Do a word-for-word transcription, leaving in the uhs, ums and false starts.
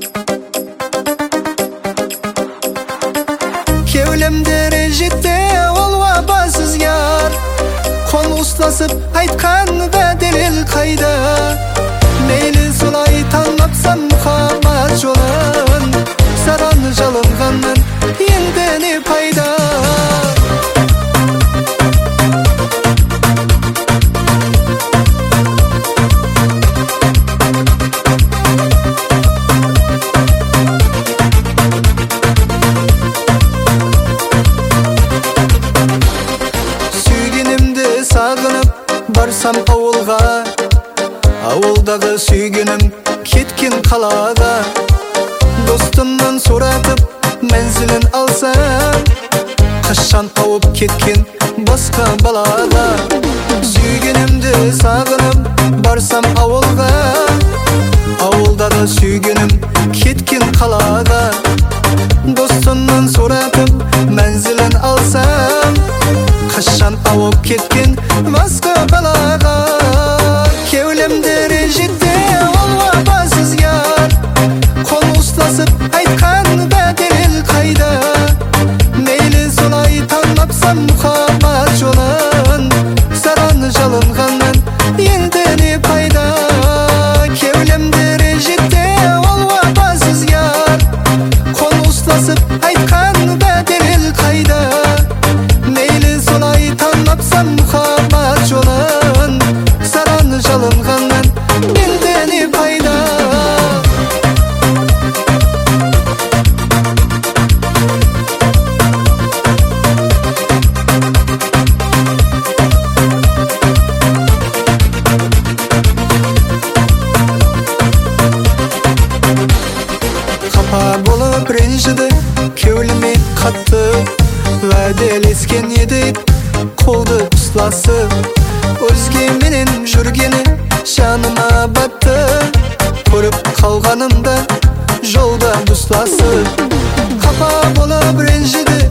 Kevlemde rejitте ол вапасыз яр. Қол ұстасып айтқан бәделел қайда? Мейлі солай таңлапсам мұхаммад жолын, саған жалынғаннан енді не пайда? Сағынып барсам ауылға, ауылдағы сүйгенім кеткен қалаға. Достымнан сұратып мәнзілін алсам, қашан ауып кеткен басқа балаға. Сүйгенімді сағынып барсам ауылға, ауылдағы сүйгенім кеткен қалаға. Достымнан сұратып мәнзілін алсам, қашан ауып кеткен басқа балаға. Кеулемде ренжітте ол вапасыз яр. Қол ұстасып айтқан бәделел қайда? Мейлі солай таңлапсам мұхаммад жолын, саған жалынғаннан енді не пайда? Кеулемде ренжітте ол вапасыз яр. Қол ұстасып айтқан бәделел қайда? Таңлапсам мұхаммад жолын, саған жалынғаннан енді не пайда? Қапа болып ренжіді кеуліме қатты, уәделескен едік қолды ұстасып. Өзгеменен жүргені жаныма батты, көріп қалғанымда жолда ұстасып. Қапа болып ренжіді